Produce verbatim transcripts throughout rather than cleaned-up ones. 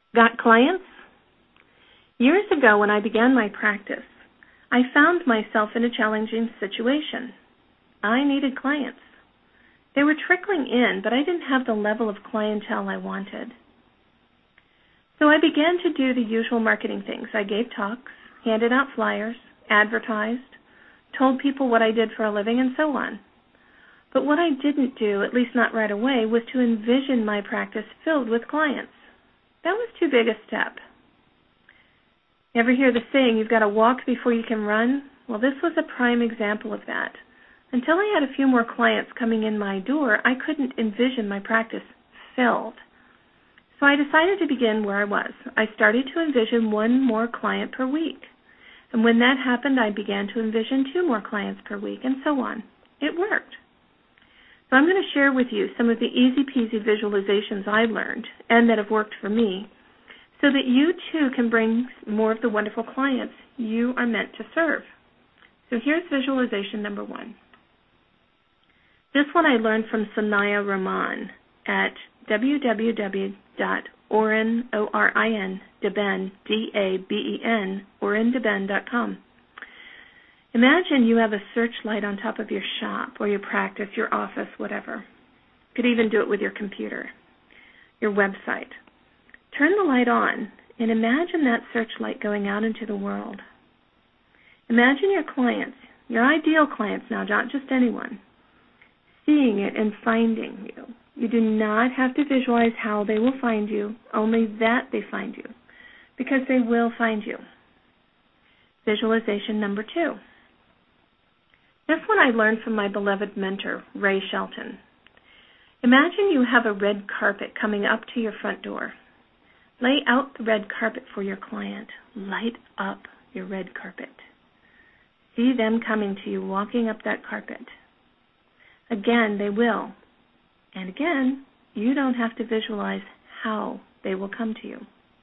Got clients? Years ago when I began my practice, I found myself in a challenging situation. I needed clients. They were trickling in, but I didn't have the level of clientele I wanted. So I began to do the usual marketing things. I gave talks, handed out flyers, advertised, told people what I did for a living, and so on. But what I didn't do, at least not right away, was to envision my practice filled with clients. That was too big a step. You ever hear the saying, you've got to walk before you can run? Well, this was a prime example of that. Until I had a few more clients coming in my door, I couldn't envision my practice filled. So I decided to begin where I was. I started to envision one more client per week. And when that happened, I began to envision two more clients per week, and so on. It worked. So I'm going to share with you some of the easy-peasy visualizations I learned and that have worked for me so that you, too, can bring more of the wonderful clients you are meant to serve. So here's visualization number one. This one I learned from Sanaya Rahman at w w w dot orin, O R I N, Deben, D A B E N, orin deben dot com. Imagine you have a searchlight on top of your shop or your practice, your office, whatever. You could even do it with your computer, your website. Turn the light on and imagine that searchlight going out into the world. Imagine your clients, your ideal clients now, not just anyone, seeing it and finding you. You do not have to visualize how they will find you, only that they find you, because they will find you. Visualization number two. This one I learned from my beloved mentor, Ray Shelton. Imagine you have a red carpet coming up to your front door. Lay out the red carpet for your client. Light up your red carpet. See them coming to you, walking up that carpet. Again, they will. And again, you don't have to visualize how they will come to you.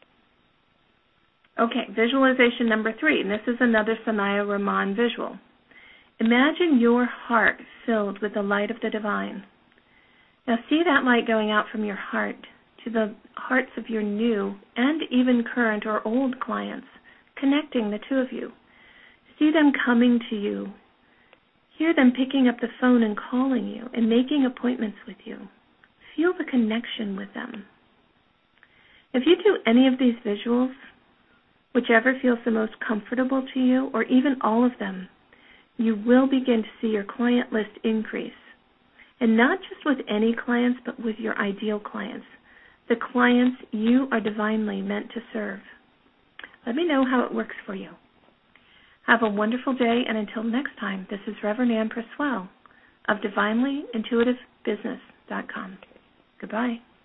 Okay, visualization number three, and this is another Sanaya Rahman visual. Imagine your heart filled with the light of the divine. Now see that light going out from your heart to the hearts of your new and even current or old clients, connecting the two of you. See them coming to you. Hear them picking up the phone and calling you and making appointments with you. Feel the connection with them. If you do any of these visuals, whichever feels the most comfortable to you, or even all of them, you will begin to see your client list increase. And not just with any clients, but with your ideal clients, the clients you are divinely meant to serve. Let me know how it works for you. Have a wonderful day, and until next time, this is Reverend Ann Perswell of Divinely Intuitive Business dot com. Goodbye.